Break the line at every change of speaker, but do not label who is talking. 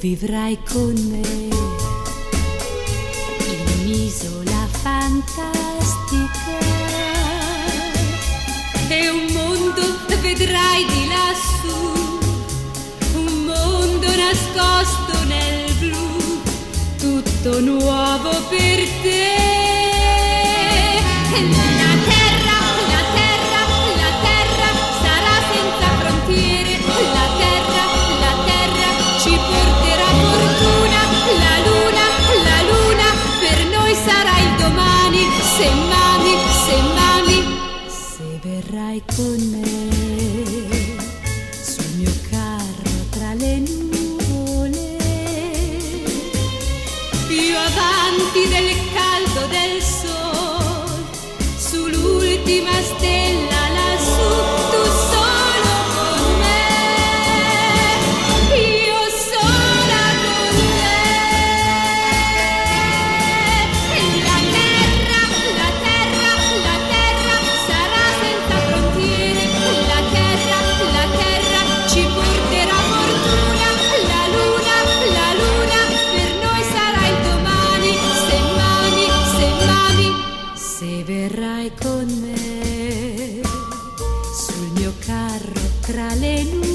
vivrai con me in un'isola fantastica e un mondo vedrai di lassù, un mondo nascosto nel blu, tutto nuovo per te. Se verrai con me sul mio carro tra le nuvole, più avanti del caldo del sole, sull'ultima stella lassù, tu solo con me, io sola con te. La terra sarà senza frontiere, la terra ci porterà fortuna, la luna per noi sarà il domani, se verrai con me sul mio carro tra le nuvole.